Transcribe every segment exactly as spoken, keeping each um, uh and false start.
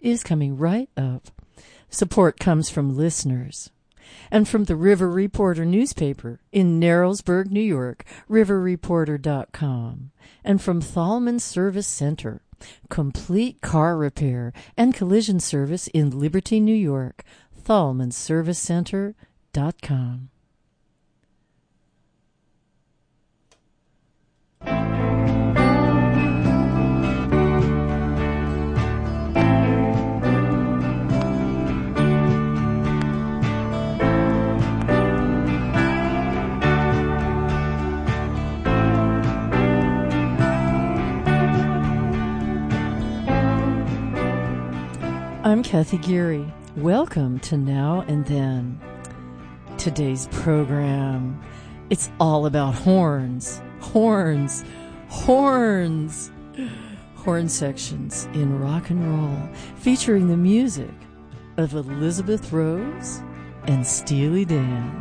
is coming right up. Support comes from listeners. And from the River Reporter newspaper in Narrowsburg, New York, river reporter dot com. And from Thalman Service Center, complete car repair and collision service in Liberty, New York, thalman service center dot com. I'm Kathy Geary. Welcome to Now and Then. Today's program, it's all about horns, horns, horns, horn sections in rock and roll, featuring the music of Elizabeth Rose and Steely Dan.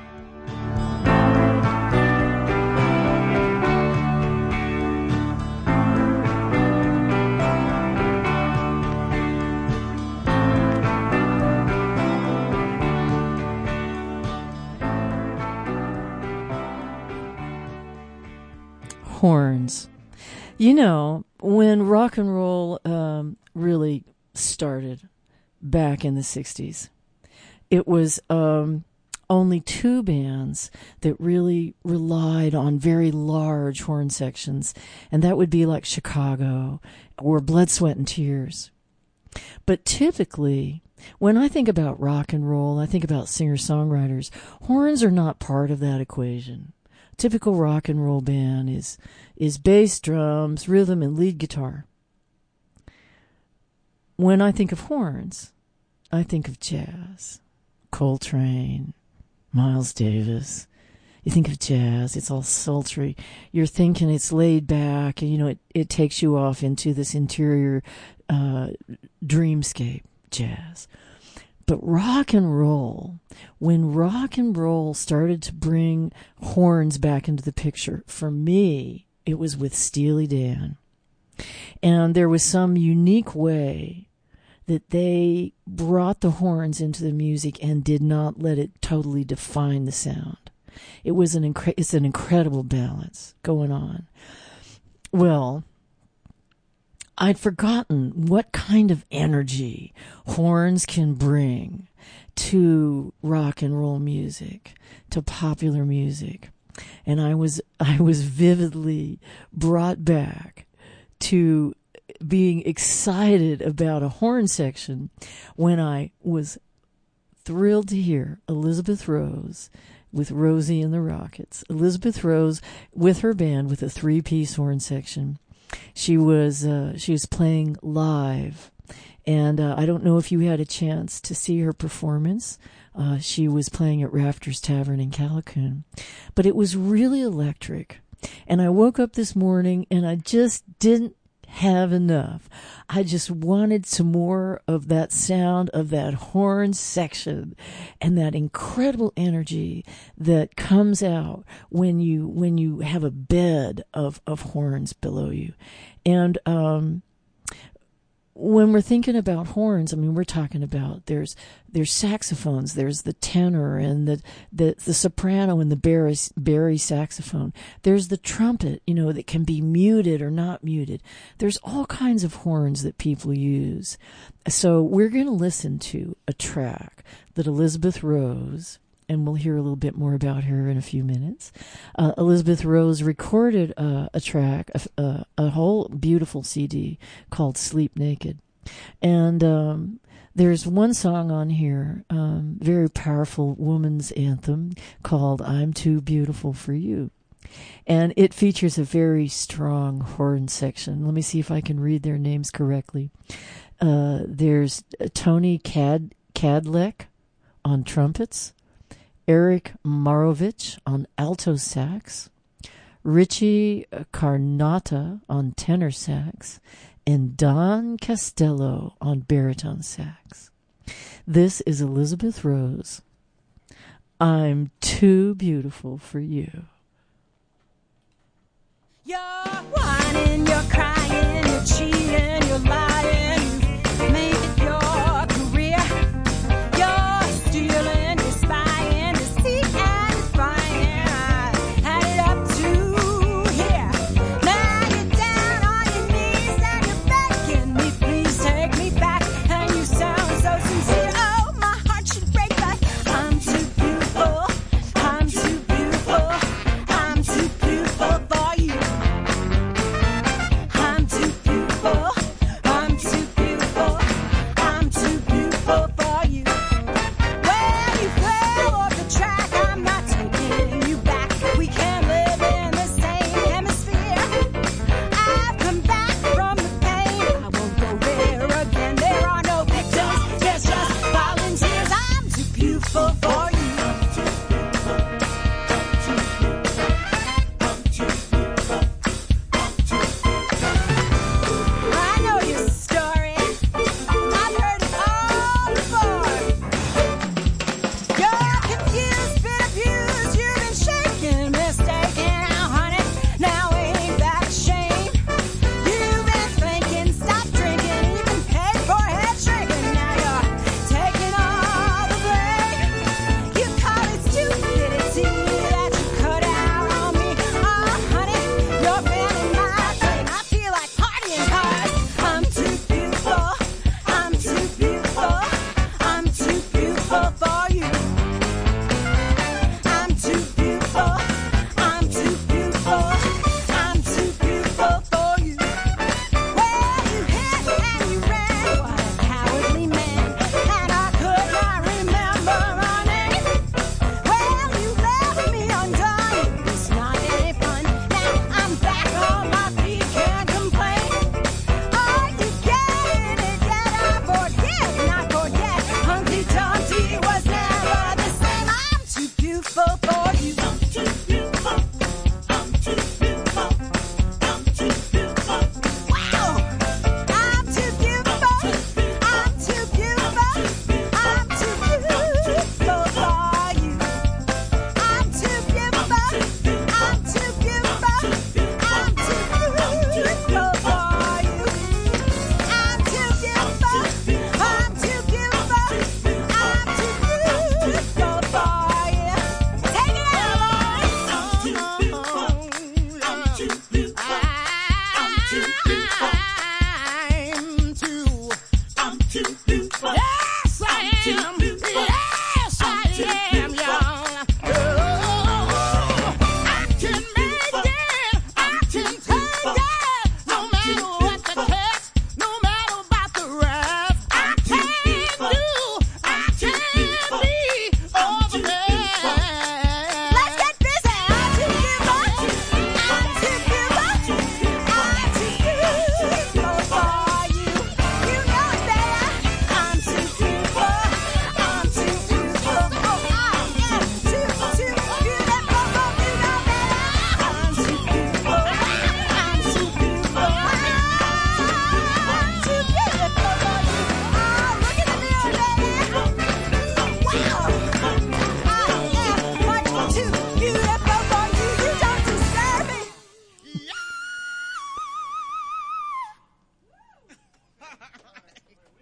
Horns. You know, when rock and roll um, really started back in the sixties, it was um, only two bands that really relied on very large horn sections, and that would be like Chicago or Blood, Sweat, and Tears. But typically, when I think about rock and roll, I think about singer-songwriters. Horns are not part of that equation. Typical rock and roll band is is bass, drums, rhythm, and lead guitar. When I think of horns, I think of jazz. Coltrane, Miles Davis. You think of jazz, it's all sultry. You're thinking it's laid back, and you know it, it takes you off into this interior uh, dreamscape jazz. But rock and roll, when rock and roll started to bring horns back into the picture, for me, it was with Steely Dan. And there was some unique way that they brought the horns into the music and did not let it totally define the sound. It was an incre- it's an incredible balance going on. Well, I'd forgotten what kind of energy horns can bring to rock and roll music, to popular music. And I was I was vividly brought back to being excited about a horn section when I was thrilled to hear Elizabeth Rose with Rosie and the Rockets. Elizabeth Rose with her band with a three-piece horn section. She was uh, she was playing live, and uh, I don't know if you had a chance to see her performance. Uh, she was playing at Rafters Tavern in Callicoon, but it was really electric. And I woke up this morning, and I just didn't have enough. I just wanted some more of that sound of that horn section and that incredible energy that comes out when you when you have a bed of, of horns below you. And um when we're thinking about horns, I mean, we're talking about there's there's saxophones, there's the tenor and the the, the soprano and the bari, bari saxophone. There's the trumpet, you know, that can be muted or not muted. There's all kinds of horns that people use. So we're going to listen to a track that Elizabeth Rose, and we'll hear a little bit more about her in a few minutes. Uh, Elizabeth Rose recorded uh, a track, a, a, a whole beautiful C D called Sleep Naked. And um, there's one song on here, um, very powerful woman's anthem called I'm Too Beautiful for You. And it features a very strong horn section. Let me see if I can read their names correctly. Uh, there's Tony Cad- Cadleck on trumpets, Eric Marovich on alto sax, Richie Carnata on tenor sax, and Don Costello on baritone sax. This is Elizabeth Rose. I'm Too Beautiful for You. You're whining, you're crying, you're cheating, you're lying, you make it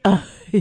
Uh,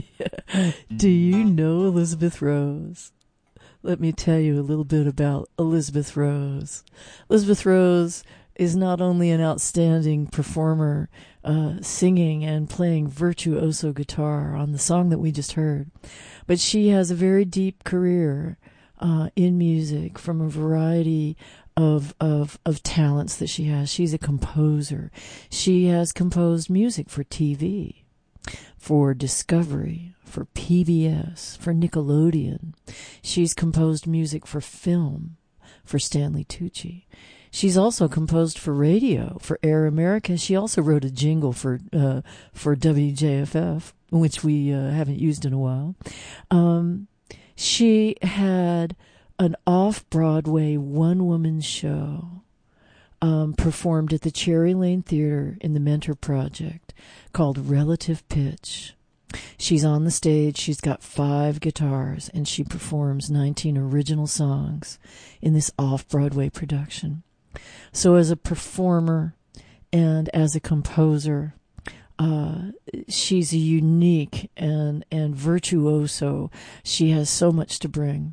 do you know Elizabeth Rose? Let me tell you a little bit about Elizabeth Rose. Elizabeth Rose is not only an outstanding performer, uh, singing and playing virtuoso guitar on the song that we just heard, but she has a very deep career uh, in music from a variety of, of of talents that she has. She's a composer. She has composed music for T V, for Discovery, for P B S, for Nickelodeon. She's composed music for film, for Stanley Tucci. She's also composed for radio, for Air America. She also wrote a jingle for uh, for W J F F, which we uh, haven't used in a while. Um, she had an off-Broadway one-woman show um, performed at the Cherry Lane Theater in the Mentor Project called Relative Pitch. She's on the stage, she's got five guitars, and she performs nineteen original songs in this off-Broadway production. So as a performer and as a composer, uh, she's a unique and, and virtuoso. She has so much to bring.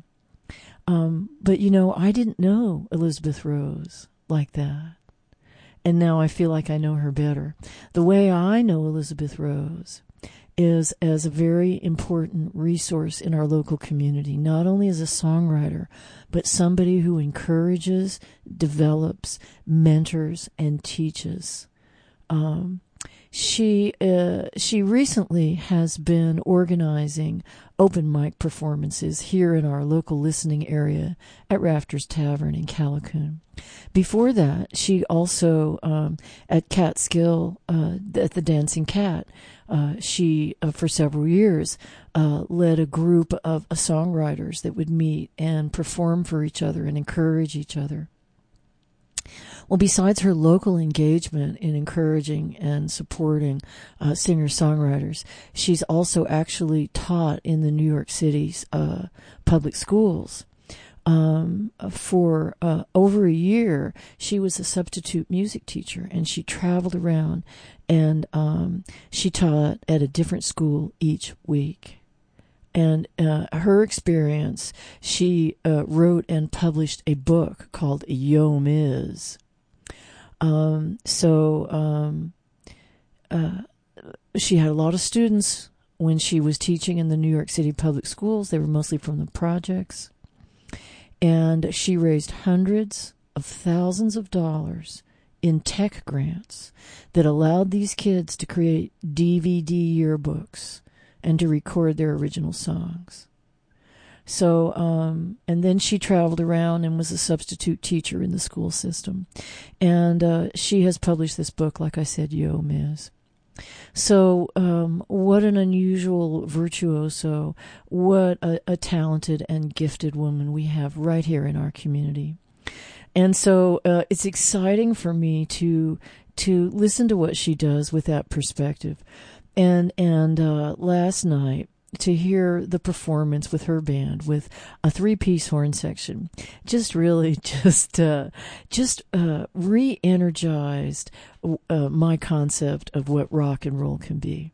Um, but, you know, I didn't know Elizabeth Rose like that. And now I feel like I know her better. The way I know Elizabeth Rose is as a very important resource in our local community, not only as a songwriter, but somebody who encourages, develops, mentors, and teaches. Um, she uh, she recently has been organizing open mic performances here in our local listening area at Rafters Tavern in Callicoon. Before that, she also, um, at Catskill, uh, at the Dancing Cat, uh, she, uh, for several years, uh, led a group of uh, songwriters that would meet and perform for each other and encourage each other. Well, besides her local engagement in encouraging and supporting uh, singer-songwriters, she's also actually taught in the New York City's uh, public schools. Um, for uh, over a year, she was a substitute music teacher, and she traveled around, and um, she taught at a different school each week. And uh, her experience, she uh, wrote and published a book called Yo Miz. Um, so um, uh, she had a lot of students when she was teaching in the New York City public schools. They were mostly from the projects. And she raised hundreds of thousands of dollars in tech grants that allowed these kids to create D V D yearbooks and to record their original songs. So, um, and then she traveled around and was a substitute teacher in the school system. And uh, she has published this book, like I said, Yo Miz. So, um, what an unusual virtuoso, what a, a talented and gifted woman we have right here in our community. And so uh, it's exciting for me to to listen to what she does with that perspective. And and uh, last night, to hear the performance with her band, with a three-piece horn section, just really just uh, just uh, re-energized uh, my concept of what rock and roll can be.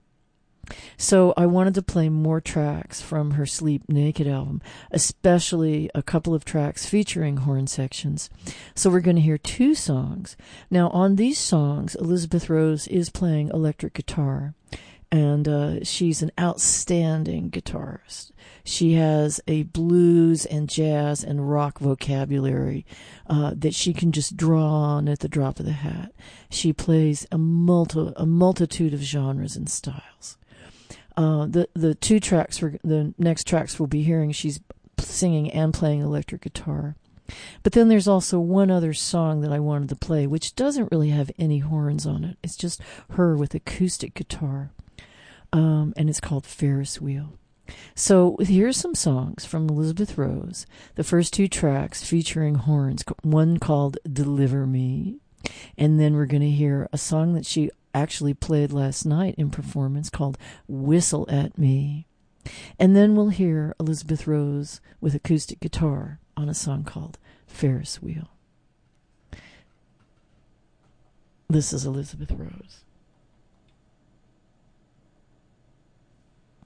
So I wanted to play more tracks from her Sleep Naked album, especially a couple of tracks featuring horn sections. So we're going to hear two songs. Now, on these songs, Elizabeth Rose is playing electric guitar. And uh, she's an outstanding guitarist. She has a blues and jazz and rock vocabulary uh, that she can just draw on at the drop of the hat. She plays a, multi, a multitude of genres and styles. Uh, the the two tracks, for, the next tracks we'll be hearing, she's singing and playing electric guitar. But then there's also one other song that I wanted to play, which doesn't really have any horns on it. It's just her with acoustic guitar. Um, and it's called Ferris Wheel. So here's some songs from Elizabeth Rose. The first two tracks featuring horns, one called Deliver Me, and then we're going to hear a song that she actually played last night in performance called Whistle at Me. And then we'll hear Elizabeth Rose with acoustic guitar on a song called Ferris Wheel. This is Elizabeth Rose.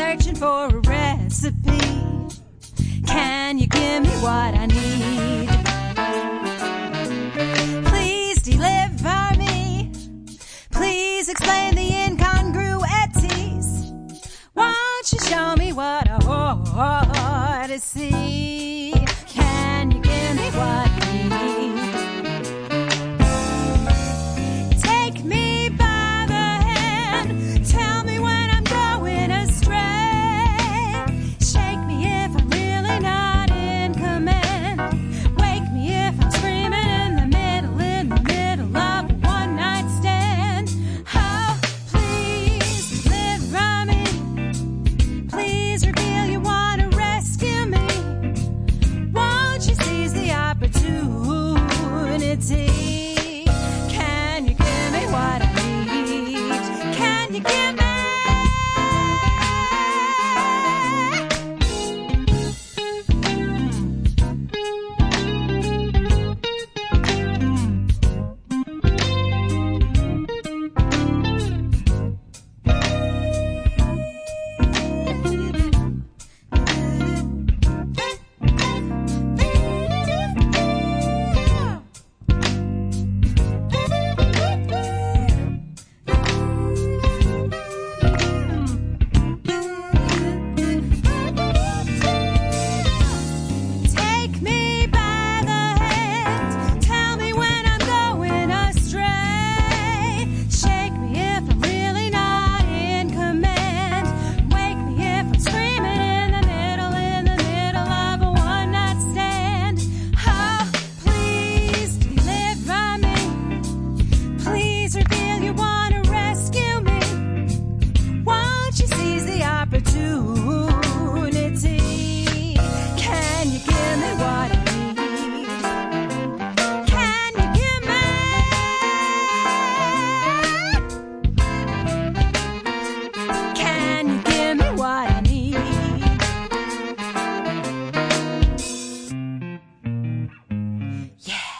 searching for a recipe. Can you give me what I need? Please deliver me. Please explain the incongruities. Won't you show me what I ought to see? Can you give me what I need? Take me by the hand. Tell me when I'm going astray. Shake me if I'm really not in command. Wake me if I'm screaming in the middle, in the middle of a one-night stand. Oh, please deliver me. Please reveal you want to rescue me. Won't you seize the opportunity? Can you give me what I need? Can you give me? Take me by the hand. Tell me when I'm going astray. Shake me if I'm really not in command. Wake me if I'm screaming in the middle, in the middle of a one-night stand. Oh, please deliver me. Please reveal you want to rescue me. Won't you seize the opportunity? Can you give me what I need? Can you give me? Can you give me what I need? Yeah.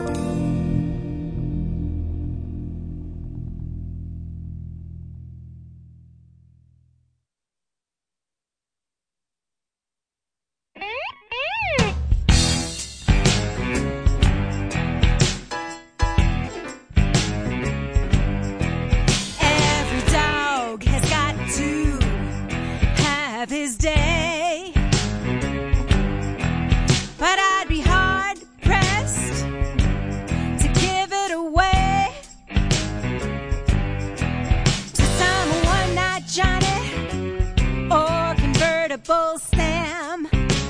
Every dog has got to have his day, but I'd be hard pressed to give it away to someone not Johnny or convertible Sam.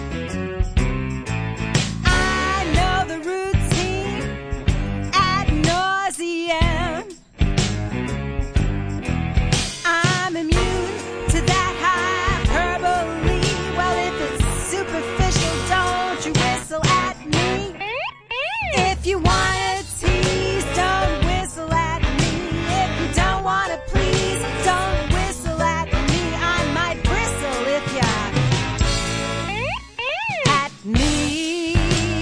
I know the routine ad nauseam. I'm immune to that hyperbole. Well, if it's superficial, don't you whistle at me. If you wanna tease, don't whistle at me. If you don't wanna please, don't whistle at me. I might bristle if you at me.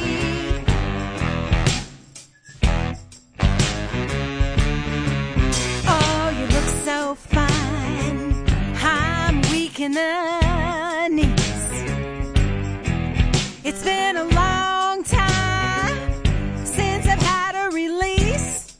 Oh, you look so fine. I'm weak in the knees. It's been a long time since I've had a release.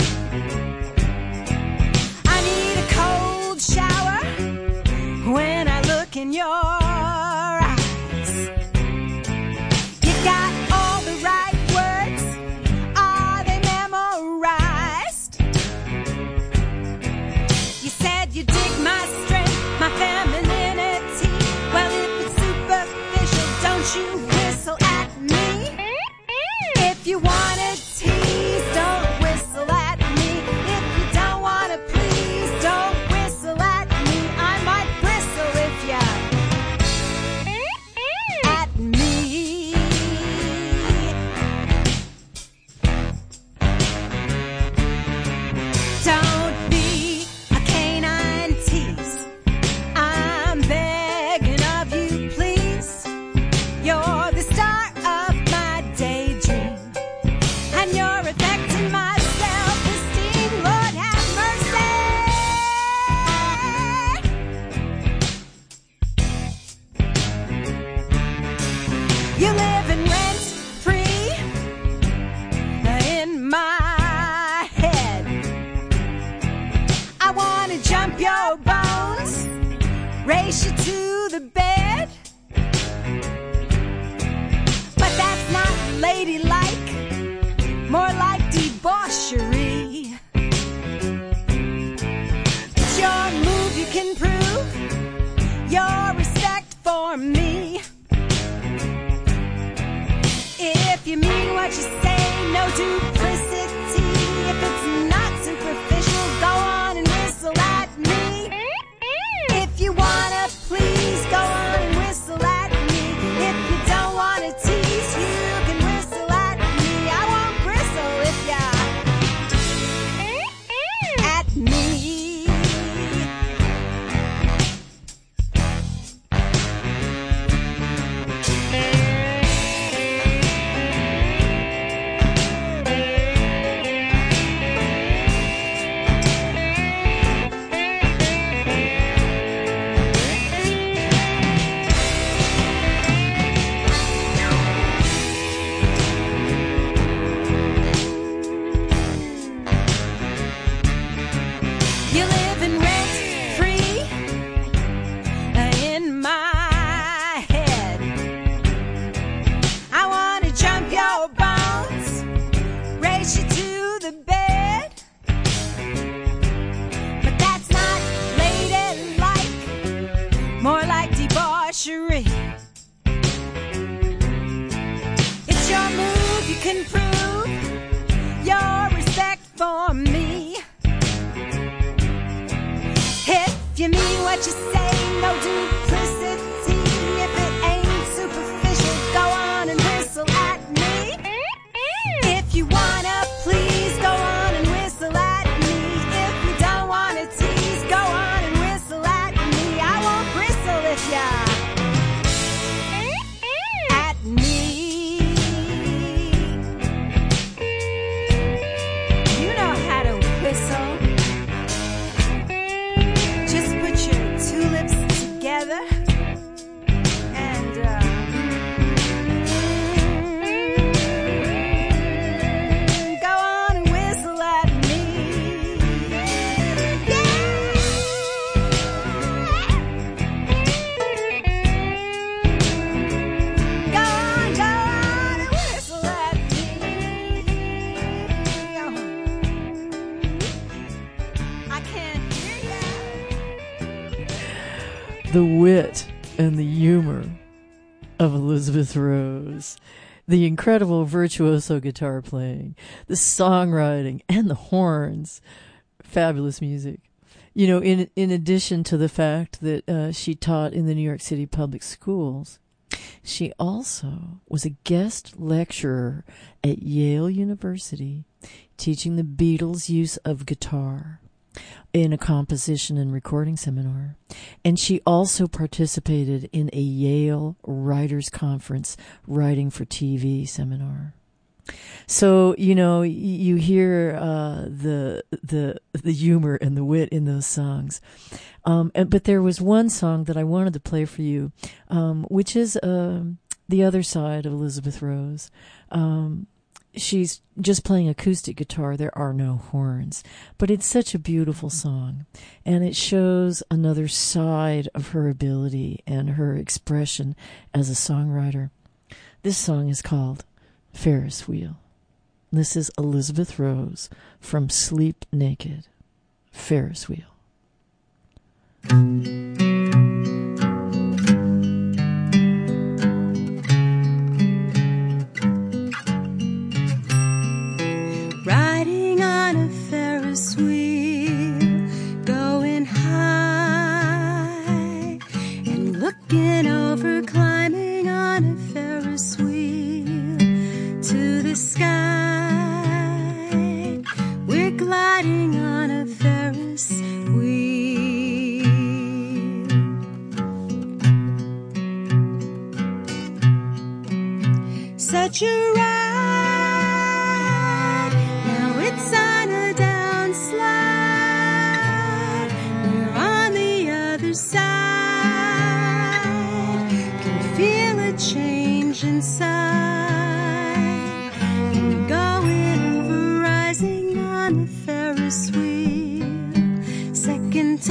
I need a cold shower when I look in your eyes. You got all the right words. Are they memorized? You said you dig my strength, my femininity. Well, if it's superficial, don't you whistle at me. If you wanna tease, don't whistle at me. If you don't wanna please, don't whistle at me. I might bristle if you You're living rent free in my head. I wanna jump your bones, race you to the bed, but that's not ladylike, more like debauchery. It's your move, you can prove your respect for me. If you mean what you say, no duplicity. If it's not superficial, go on and whistle at me. If you wanna please, go on and whistle at me. If you don't wanna tease, you can whistle at me. I won't bristle if ya at me. You're living rent free in my head. I wanna jump your bones, race you to the bed, but that's not ladylike, more like debauchery. It's your move, you can prove your respect for me. If you mean what you say, no duplicity. If it ain't superficial, go on and whistle at me. If you wanna please, go on and whistle at me. If you don't wanna tease, go on and whistle at me. I won't bristle if ya at me. You know how to whistle. Just put your two lips together and uh, go on and whistle at me. Yeah. Go on, go on and whistle at me. I can't hear ya. The wit and the humor of Elizabeth Rose, the incredible virtuoso guitar playing, the songwriting, and the horns. Fabulous music. You know, in in addition to the fact that uh, she taught in the New York City public schools, she also was a guest lecturer at Yale University, teaching the Beatles' use of guitar in a composition and recording seminar. And she also participated in a Yale Writers Conference writing for T V seminar. So, you know, y- you hear uh, the the the humor and the wit in those songs. Um, and, but there was one song that I wanted to play for you, um, which is um, the other side of Elizabeth Rose. Um, she's just playing acoustic guitar. There are no horns. But it's such a beautiful song. And it shows another side of her ability and her expression as a songwriter. This song is called Ferris Wheel. This is Elizabeth Rose from Sleep Naked. Ferris Wheel. Riding on a Ferris wheel, going high, and looking over, climbing on a Ferris wheel to the sky. We're gliding on a Ferris wheel. Such a ride. Now it's on a downslide. We're on the other side. Can feel a change oceanside and going over rising on a Ferris wheel. Second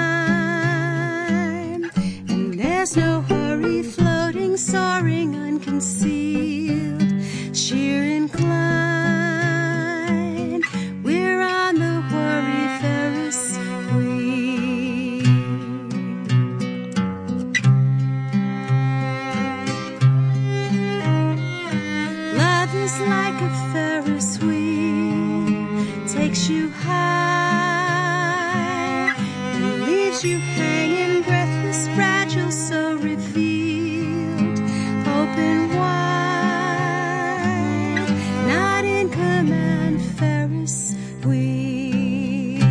time, and there's no hurry, floating, soaring, unconcealed, sheer incline. We're on the worry Ferris wheel. Love is like a Ferris wheel, takes you high and leaves you hanging breathless, fragile, so revealed, open wide, not in command, Ferris wheel.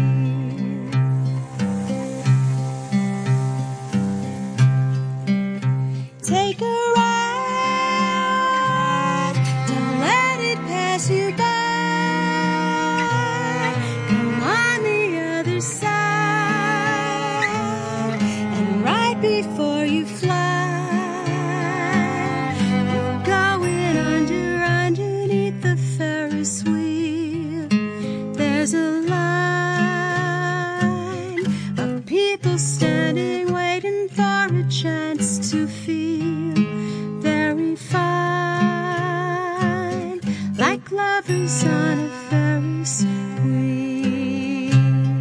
Take a ride, don't let it pass you by. Come on the other side, and right before you fly, you're going under, underneath the Ferris wheel. There's a line of people standing, waiting for a chance to feel very fine, like lovers on a Ferris wheel.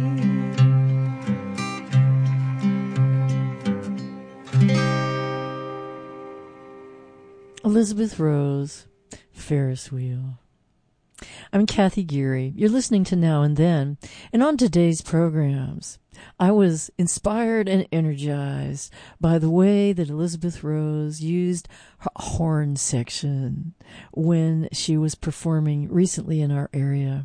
Elizabeth Rose, Ferris Wheel. I'm Kathy Geary. You're listening to Now and Then. And on today's programs, I was inspired and energized by the way that Elizabeth Rose used her horn section when she was performing recently in our area.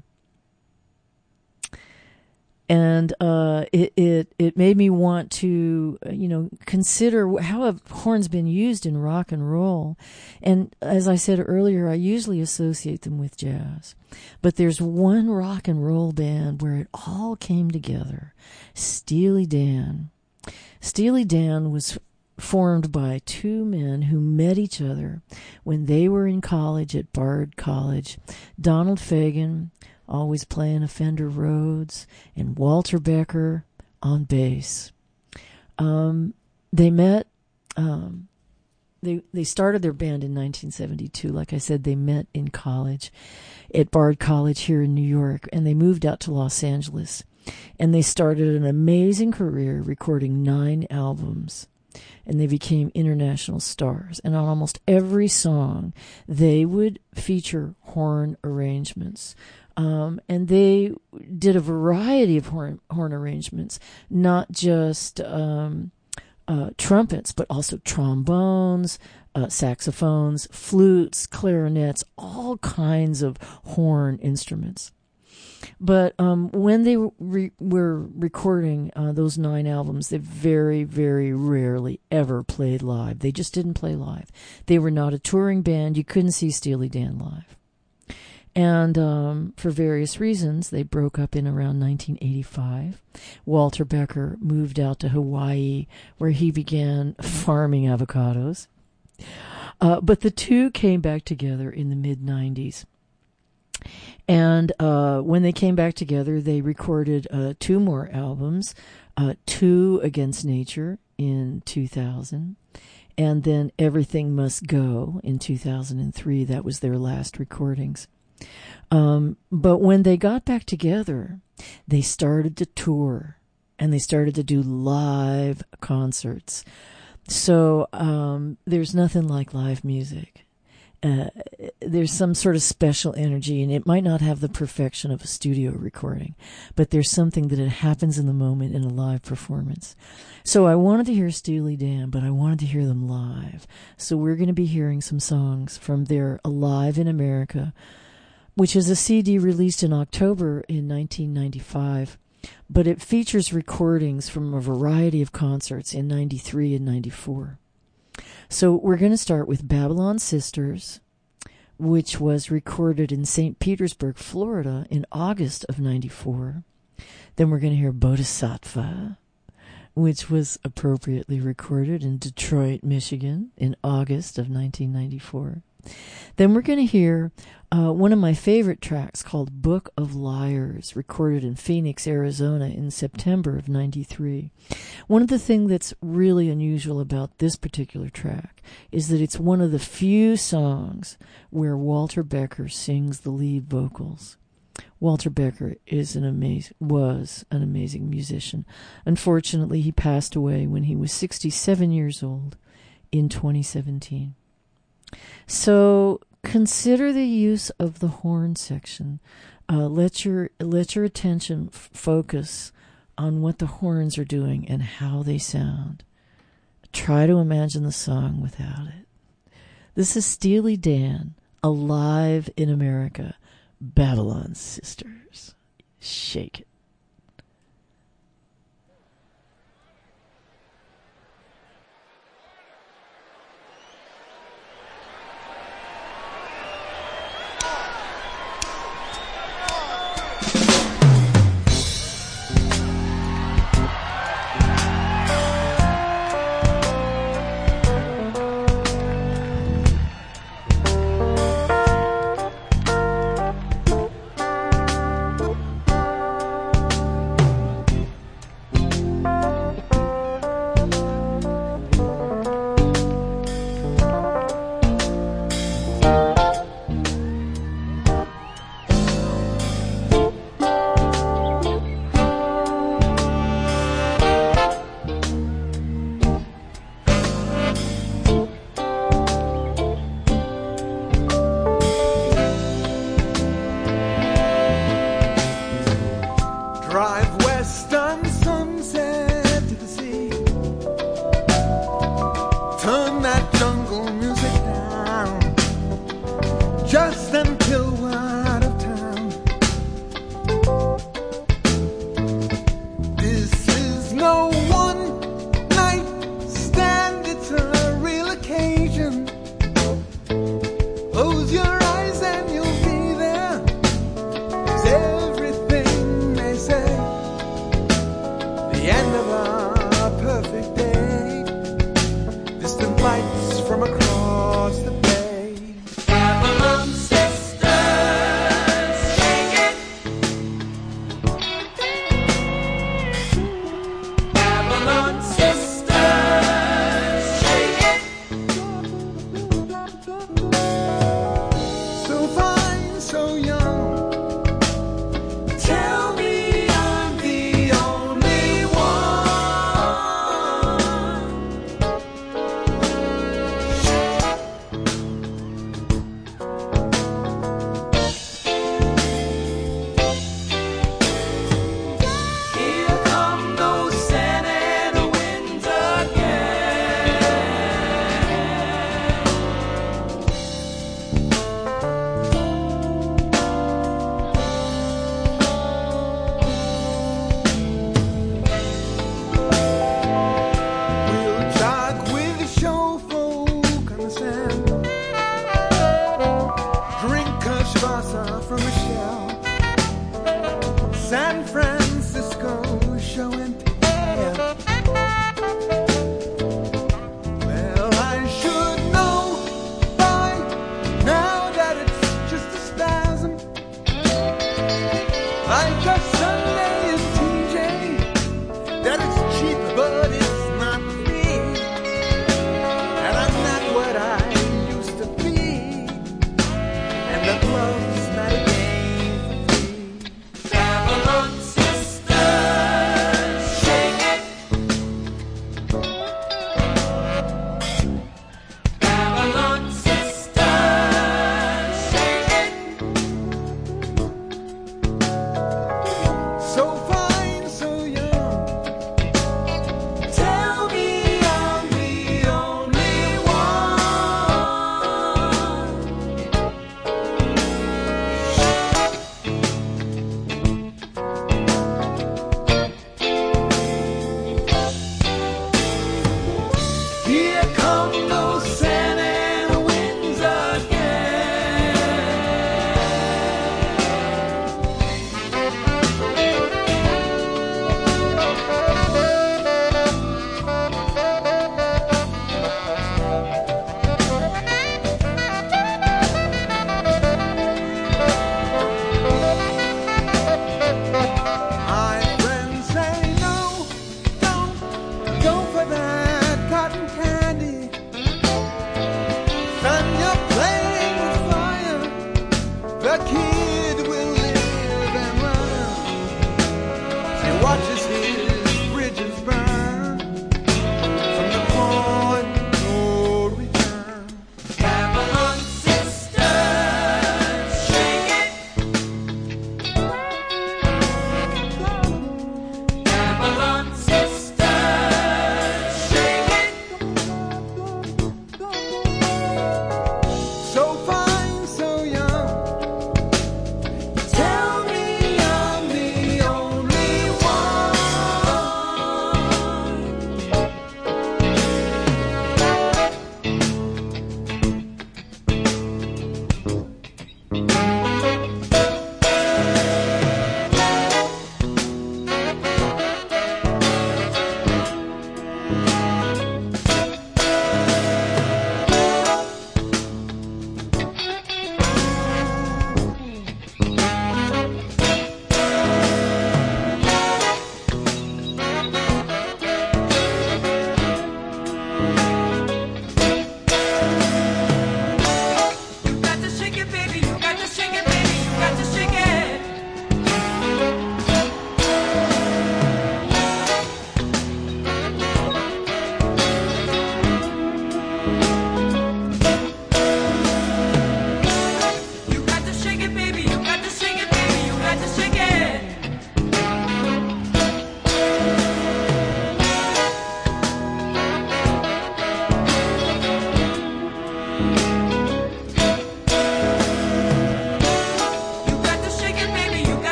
And uh, it, it it made me want to, you know, consider how have horns been used in rock and roll. And as I said earlier, I usually associate them with jazz. But there's one rock and roll band where it all came together, Steely Dan. Steely Dan was formed by two men who met each other when they were in college at Bard College. Donald Fagen, always playing a Fender Rhodes, and Walter Becker on bass. Um, they met, um, they they started their band in nineteen seventy-two. Like I said, they met in college at Bard College here in New York, and they moved out to Los Angeles. And they started an amazing career recording nine albums. And they became international stars. And on almost every song, they would feature horn arrangements. Um, and they did a variety of horn, horn arrangements, not just um, uh, trumpets, but also trombones, uh, saxophones, flutes, clarinets, all kinds of horn instruments. But um, when they re- were recording uh, those nine albums, they very, very rarely ever played live. They just didn't play live. They were not a touring band. You couldn't see Steely Dan live. And um, for various reasons, they broke up in around nineteen eighty-five. Walter Becker moved out to Hawaii, where he began farming avocados. Uh, but the two came back together in the mid nineties. And uh, when they came back together, they recorded uh, two more albums, uh, Two Against Nature in two thousand, and then Everything Must Go in two thousand three. That was their last recordings. Um, but when they got back together, they started to tour, and they started to do live concerts. So um, there's nothing like live music. Uh, there's some sort of special energy, and it might not have the perfection of a studio recording, but there's something that it happens in the moment in a live performance. So I wanted to hear Steely Dan, but I wanted to hear them live. So we're going to be hearing some songs from their Alive in America, which is a C D released in October in nineteen ninety-five, but it features recordings from a variety of concerts in ninety-three and ninety-four. So we're going to start with Babylon Sisters, which was recorded in Saint Petersburg, Florida in August of ninety-four. Then we're going to hear Bodhisattva, which was appropriately recorded in Detroit, Michigan in August of nineteen ninety-four. Then we're going to hear uh, one of my favorite tracks called Book of Liars, recorded in Phoenix, Arizona in September of ninety-three. One of the things that's really unusual about this particular track is that it's one of the few songs where Walter Becker sings the lead vocals. Walter Becker is an amazing, was an amazing musician. Unfortunately, he passed away when he was sixty-seven years old in twenty seventeen. So consider the use of the horn section. Uh, let your let your attention f- focus on what the horns are doing and how they sound. Try to imagine the song without it. This is Steely Dan, Alive in America, Babylon Sisters. Shake it.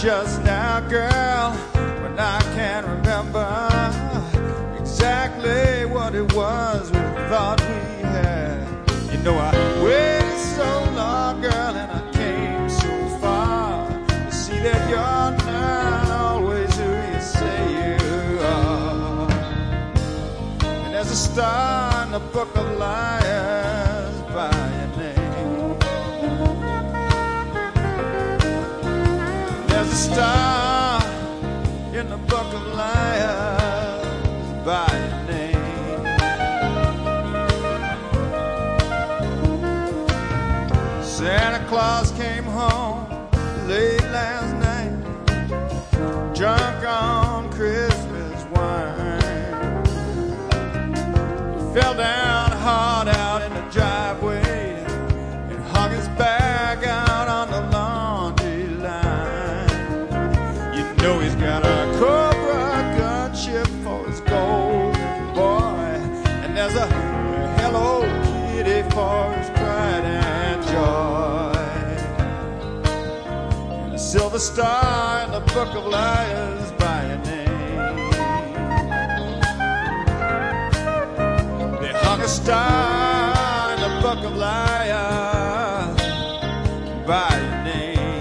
just now, girl, when I can't remember exactly what it was we thought we had. You know I waited so long, girl, and I came so far to see that you're not always who you say you are. And there's a star in the book of liars by your name. There's a star in the book of liars by your name. Santa Claus came home late last night, drunk on Christmas wine. He fell down hard out in the driveway and hung his bag out on the laundry line. You know he's got a Cobra gunship for his golden boy, and there's a Hello Kitty for his pride and joy, and a silver star in the book of liars by your name. They hung a star in the book of liars by your name.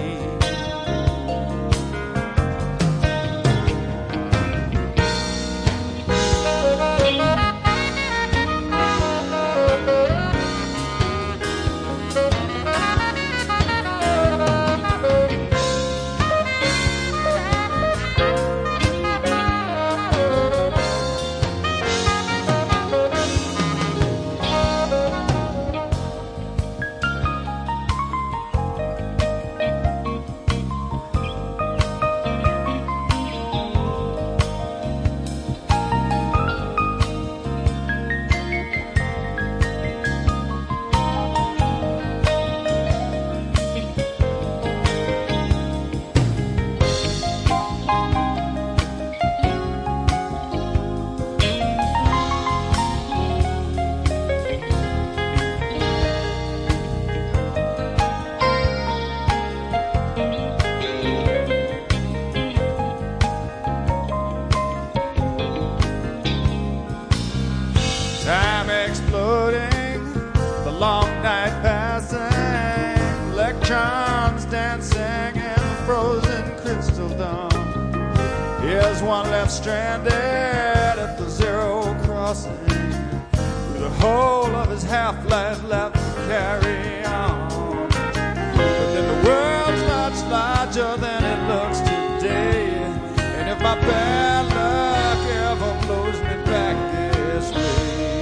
Time exploding, the long night passing, electrons dancing in the frozen crystal dawn. Here's one left stranded at the zero crossing, with the whole of his half-life left to carry on. But then the world's much larger than it looks today, and if my bad luck ever blows me back this way,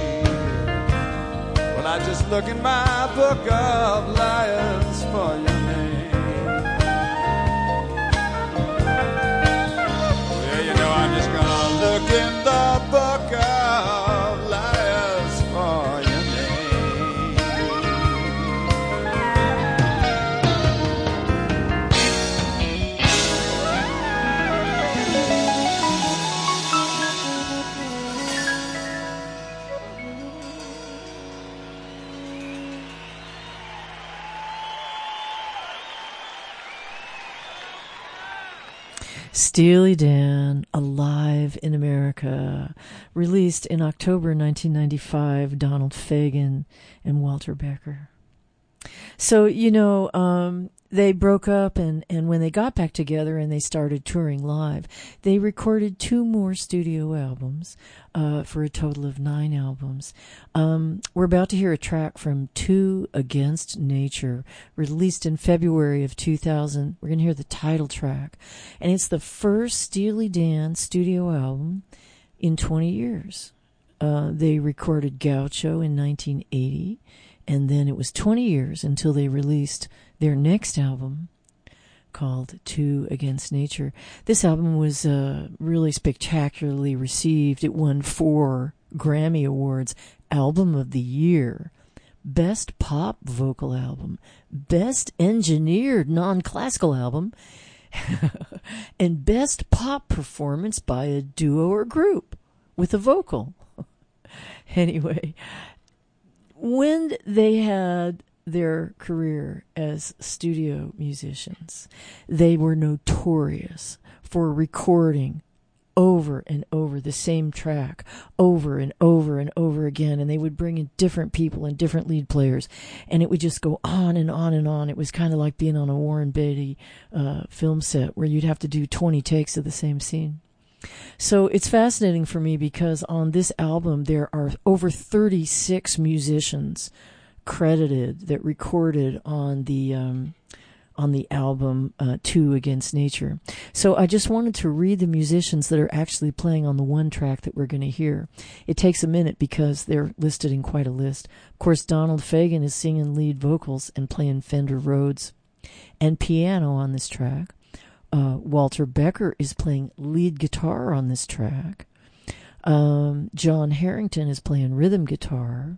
I just look in my book of liars for your name. Yeah, you know I'm just gonna look in the book of liars for your Steely Dan, Alive in America, released in October nineteen ninety-five, Donald Fagen and Walter Becker. So, you know, um, they broke up, and, and when they got back together and they started touring live, they recorded two more studio albums uh, for a total of nine albums. Um, we're about to hear a track from Two Against Nature, released in February of two thousand. We're going to hear the title track, and it's the first Steely Dan studio album in twenty years. Uh, they recorded Gaucho in nineteen eighty, and then it was twenty years until they released their next album called Two Against Nature. This album was uh, really spectacularly received. It won four Grammy Awards: Album of the Year, Best Pop Vocal Album, Best Engineered Non-Classical Album, and Best Pop Performance by a Duo or Group with a vocal. Anyway, when they had their career as studio musicians, they were notorious for recording over and over the same track, over and over and over again, and they would bring in different people and different lead players, and it would just go on and on and on. It was kind of like being on a Warren Beatty uh, film set where you'd have to do twenty takes of the same scene. So it's fascinating for me because on this album there are over thirty-six musicians credited that recorded on the um, on the album uh, Two Against Nature. So I just wanted to read the musicians that are actually playing on the one track that we're going to hear. It takes a minute because they're listed in quite a list. Of course, Donald Fagen is singing lead vocals and playing Fender Rhodes and piano on this track. Uh, Walter Becker is playing lead guitar on this track. Um, John Harrington is playing rhythm guitar.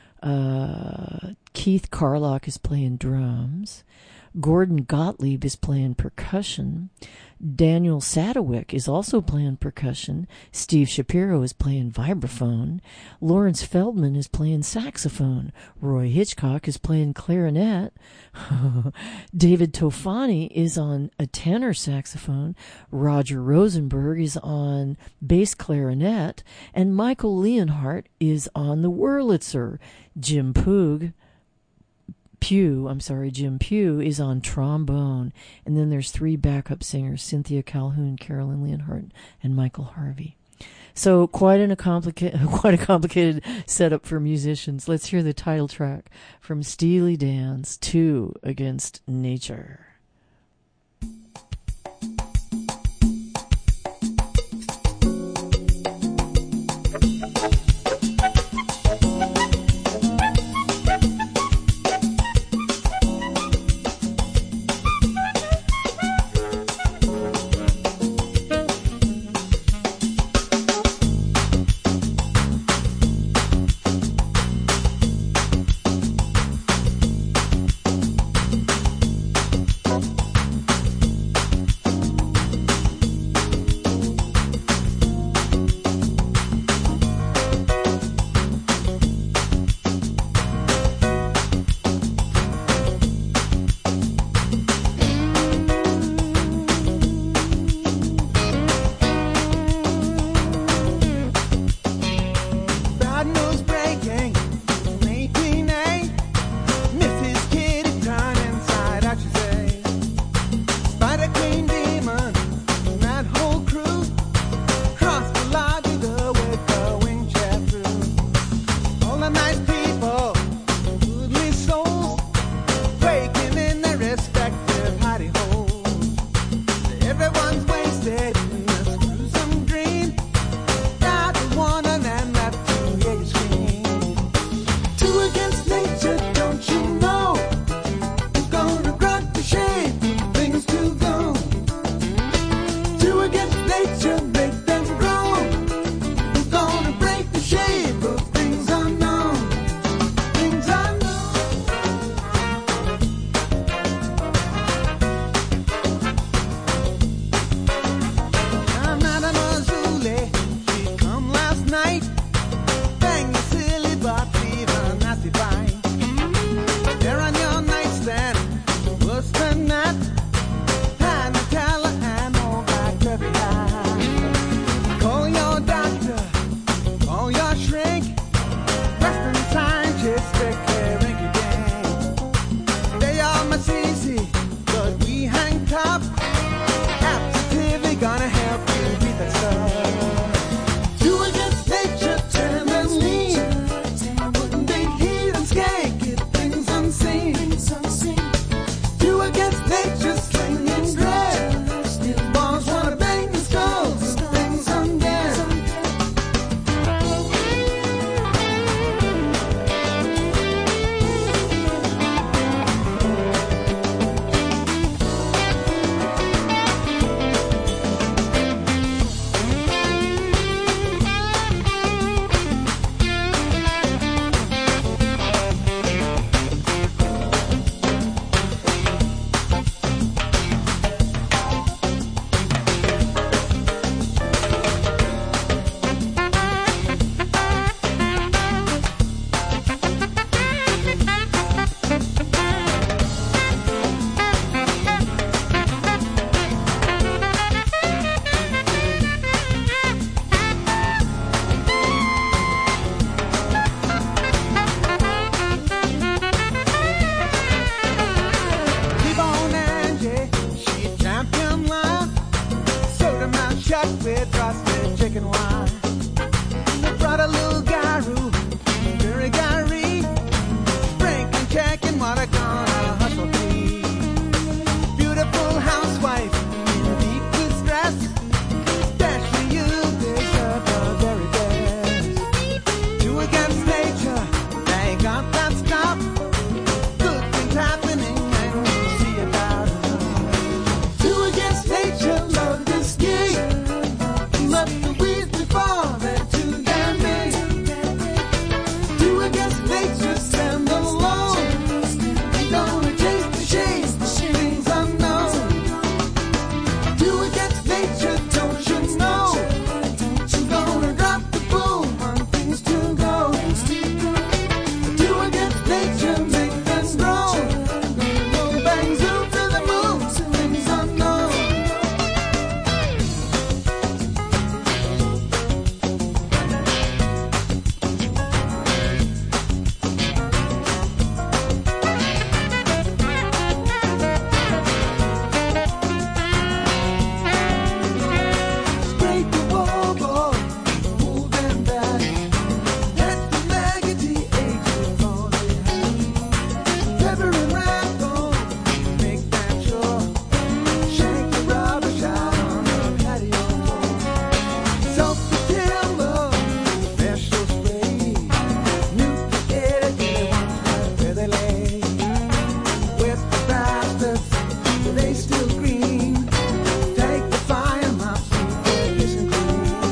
Uh, Keith Carlock is playing drums. Gordon Gottlieb is playing percussion. Daniel Sadowik is also playing percussion. Steve Shapiro is playing vibraphone. Lawrence Feldman is playing saxophone. Roy Hitchcock is playing clarinet. David Tofani is on a tenor saxophone. Roger Rosenberg is on bass clarinet. And Michael Leonhardt is on the Wurlitzer. Jim Poog Pugh, I'm sorry, Jim Pugh is on trombone, and then there's three backup singers, Cynthia Calhoun, Carolyn Leonhardt, and Michael Harvey. So quite an a complicated, quite a complicated setup for musicians. Let's hear the title track from Steely Dan's Two Against Nature. Two what I gonna hustle be. Beautiful housewife in deep distress. Dash for you deserve the very best. Do against nature, they got that stuff. Good things happening and we'll see about it. Do against nature, love this game. Let the weeds before they're too damn big. Do against nature, stand alone. Ain't gonna taste the shame, things unknown. Do against nature, don't you know? You're gonna drop the boom on things to go. Do against nature, make them grow. Go bang zoom to the moon, things unknown. Scrape the wall, boy, move them back. Let the maggoty aches all they have. Pepper and raffle, make that sure. Shake the rubbish out on the patio floor. Soak the timber, special spray. New together, they want right where they lay. With the bastards, they still green. Take the fire, my sweet boy, listen clean.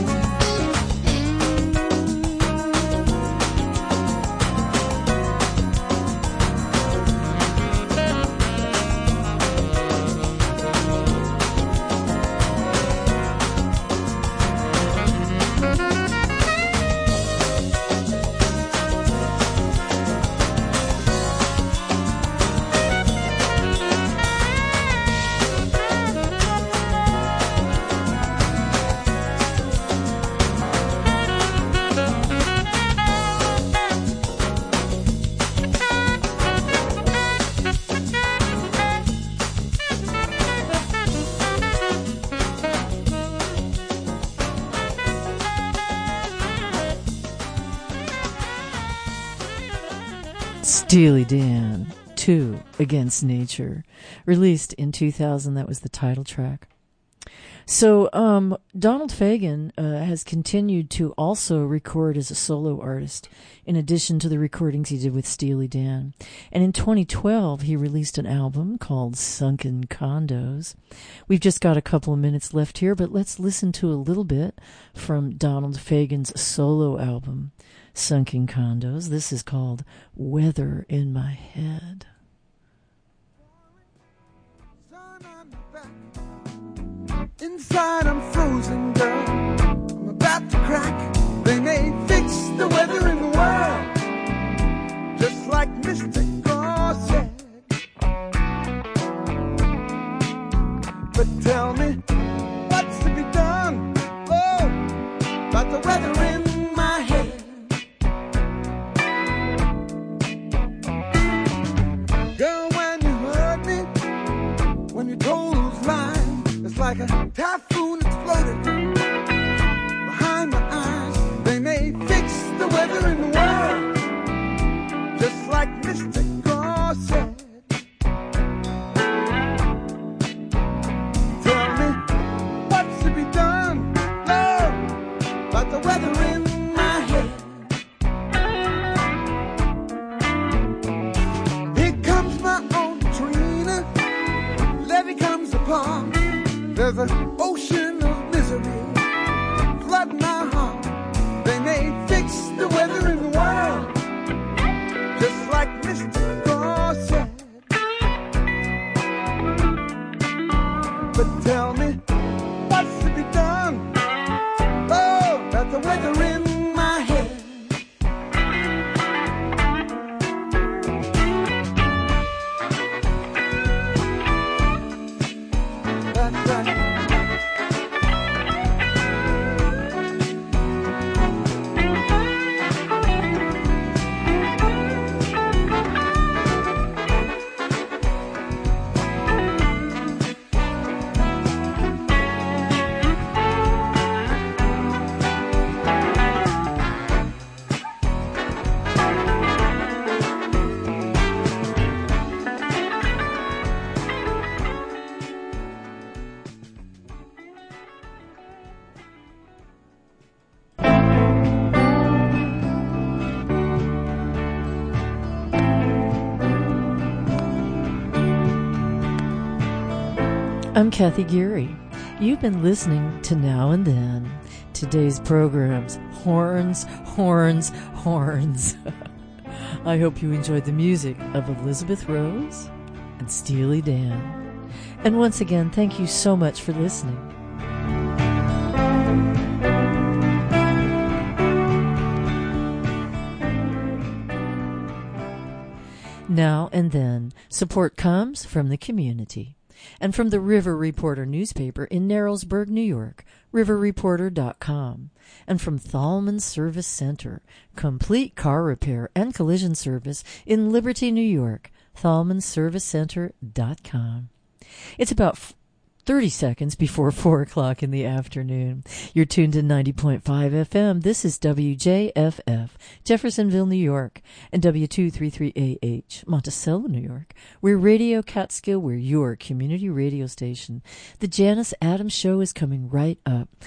Steely Dan, Two Against Nature, released in two thousand. That was the title track. So um, Donald Fagen uh, has continued to also record as a solo artist, in addition to the recordings he did with Steely Dan. And in twenty twelve, he released an album called Sunken Condos. We've just got a couple of minutes left here, but let's listen to a little bit from Donald Fagen's solo album, Sunken Condos. This is called Weather in My Head. Inside I'm frozen, girl. I'm about to crack. They may fix the weather in the world, just like Mister Gore said. But tell me, what's to be done? Oh, about the weather in my head. Girl, when you heard me, when you told those lines, it's like a typhoon exploded behind my eyes. They may fix the weather in the world, just like Mister Gore said. Tell me, what's to be done? Oh, about the weather in my head. Here comes my own Trina. Levee comes upon. There's an ocean of misery flooding my heart. They may fix the weather in the world, just like Mister Gore said. But tell me, what's to be done? Oh, about the weather in my head. That's right. I'm Kathy Geary. You've been listening to Now and Then. Today's program's Horns, Horns, Horns. I hope you enjoyed the music of Elizabeth Rose and Steely Dan. And once again, thank you so much for listening. Now and Then, support comes from the community and from the River Reporter newspaper in Narrowsburg, New York, river reporter dot com, and from Thalman Service Center, complete car repair and collision service in Liberty, New York, thalman service center dot com. It's about thirty seconds before four o'clock in the afternoon. You're tuned to ninety point five F M. This is W J F F, Jeffersonville, New York, and W two thirty-three A H, Monticello, New York. We're Radio Catskill. We're your community radio station. The Janice Adams Show is coming right up.